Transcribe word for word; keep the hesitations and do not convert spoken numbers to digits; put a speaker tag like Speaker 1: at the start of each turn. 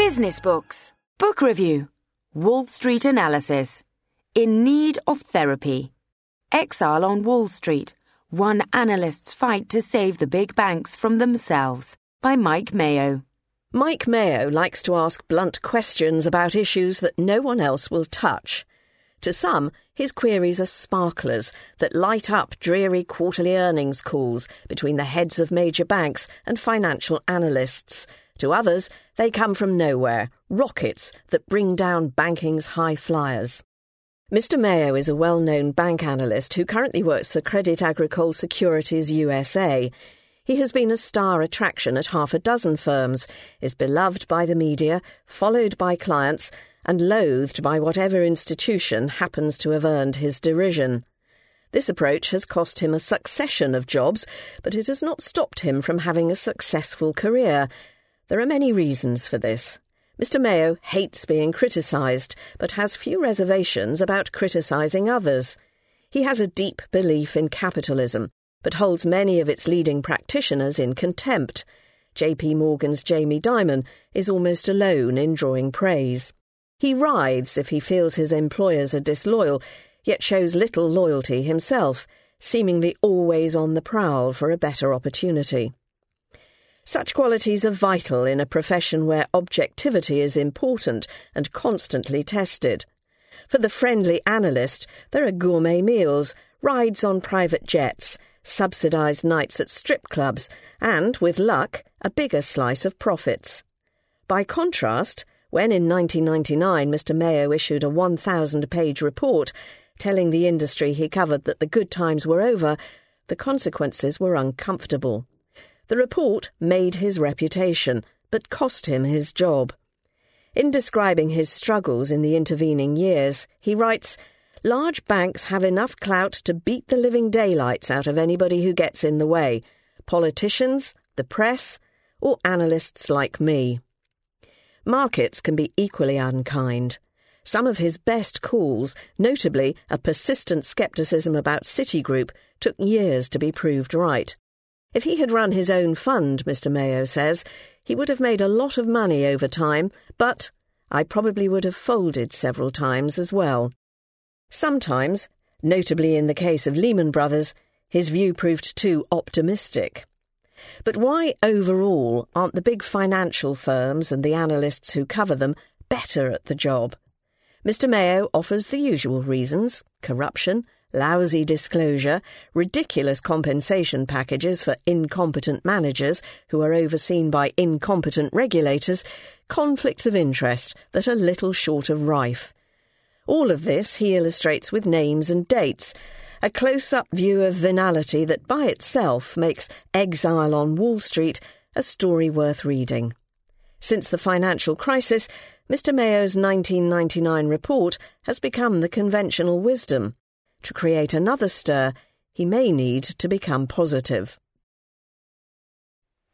Speaker 1: Business books. Book review. Wall Street analysis. In need of therapy. Exile on Wall Street. One analyst's fight to save the big banks from themselves. By Mike Mayo.
Speaker 2: Mike Mayo likes to ask blunt questions about issues that no one else will touch. To some, his queries are sparklers that light up dreary quarterly earnings calls between the heads of major banks and financial analysts. To others, they come from nowhere, rockets that bring down banking's high flyers. Mister Mayo is a well-known bank analyst who currently works for Crédit Agricole Securities U S A. He has been a star attraction at half a dozen firms, is beloved by the media, followed by clients, and loathed by whatever institution happens to have earned his derision. This approach has cost him a succession of jobs, but it has not stopped him from having a successful career. There are many reasons for this. Mister Mayo hates being criticised, but has few reservations about criticising others. He has a deep belief in capitalism, but holds many of its leading practitioners in contempt. J P Morgan's Jamie Dimon is almost alone in drawing praise. He writhes if he feels his employers are disloyal, yet shows little loyalty himself, seemingly always on the prowl for a better opportunity. Such qualities are vital in a profession where objectivity is important and constantly tested. For the friendly analyst, there are gourmet meals, rides on private jets, subsidised nights at strip clubs, and, with luck, a bigger slice of profits. By contrast, when in nineteen ninety-nine Mister Mayo issued a one thousand page report telling the industry he covered that the good times were over, the consequences were uncomfortable. The report made his reputation, but cost him his job. In describing his struggles in the intervening years, he writes, "Large banks have enough clout to beat the living daylights out of anybody who gets in the way, politicians, the press, or analysts like me." Markets can be equally unkind. Some of his best calls, notably a persistent scepticism about Citigroup, took years to be proved right. If he had run his own fund, Mister Mayo says, he would have made a lot of money over time, but I probably would have folded several times as well. Sometimes, notably in the case of Lehman Brothers, his view proved too optimistic. But why overall aren't the big financial firms and the analysts who cover them better at the job? Mister Mayo offers the usual reasons: corruption, lousy disclosure, ridiculous compensation packages for incompetent managers who are overseen by incompetent regulators, conflicts of interest that are little short of rife. All of this he illustrates with names and dates, a close-up view of venality that by itself makes Exile on Wall Street a story worth reading. Since the financial crisis, Mister Mayo's nineteen ninety-nine report has become the conventional wisdom. To create another stir, he may need to become positive.